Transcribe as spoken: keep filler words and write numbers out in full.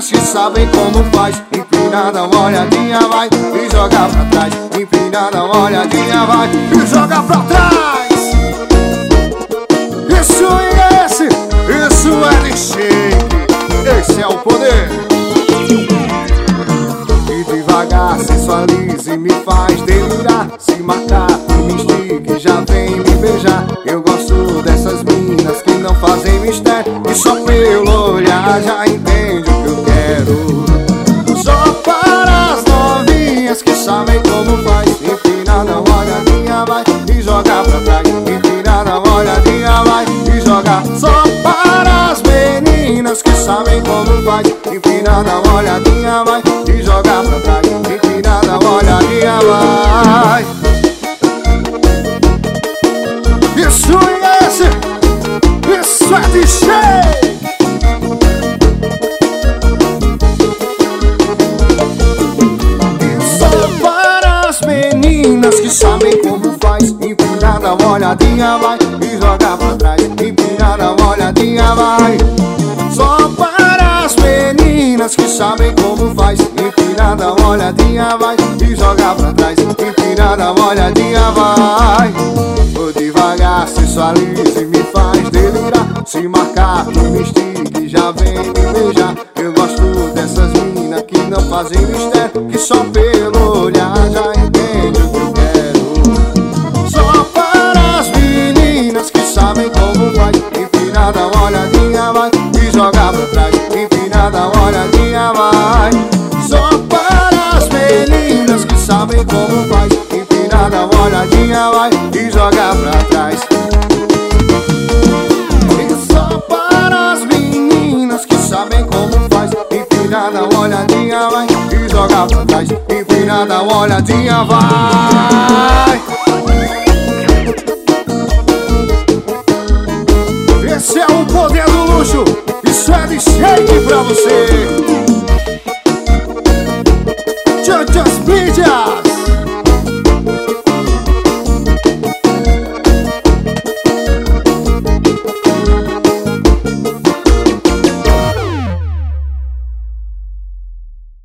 meninas que sabem como faz. Empinada, uma olhadinha vai e joga pra trás. Empinada, uma olhadinha vai e joga pra trás. Isso é esse, isso é de shake. Esse é o poder. E devagar sensualiza e me faz delirar. Se marcar, me instiga e já vem me beijar. Eu gosto dessas minas que não fazem mistério, e só pelo olhar já entende o que eu quero. Só para as novinhas que sabem como faz. Empinada, uma olhadinha vai e joga pra trás. Empinada, uma olhadinha vai e joga. Só para as meninas que sabem como faz. Empinada, uma olhadinha vai e joga pra trás. Empinada, uma olhadinha vai. Isso é esse, isso é de cheio. Meninas que sabem como faz. Empinada, uma olhadinha vai e joga pra trás. Empinada, uma olhadinha vai. Só para as meninas que sabem como faz. Empinada, uma olhadinha vai e joga pra trás. Empinada, uma olhadinha vai. Vou devagar, sensualiza e me faz delirar. Se marcar, tu me instiga e já vem me beijar. Eu gosto dessas meninas que não fazem mistério, que só pelo olhar já entende o que eu quero. Só para as meninas que sabem como faz. Empinada, uma olhadinha vai e joga pra trás. Empinada, uma olhadinha vai. Só para as meninas que sabem como faz. Empinada, uma olhadinha vai e joga pra trás. E só para as meninas que sabem como faz. Empinada, uma olhadinha vai e joga pra trás. Empinada, uma olhadinha vai. Esse é o poder do luxo. Isso é de shake pra você. Just Media.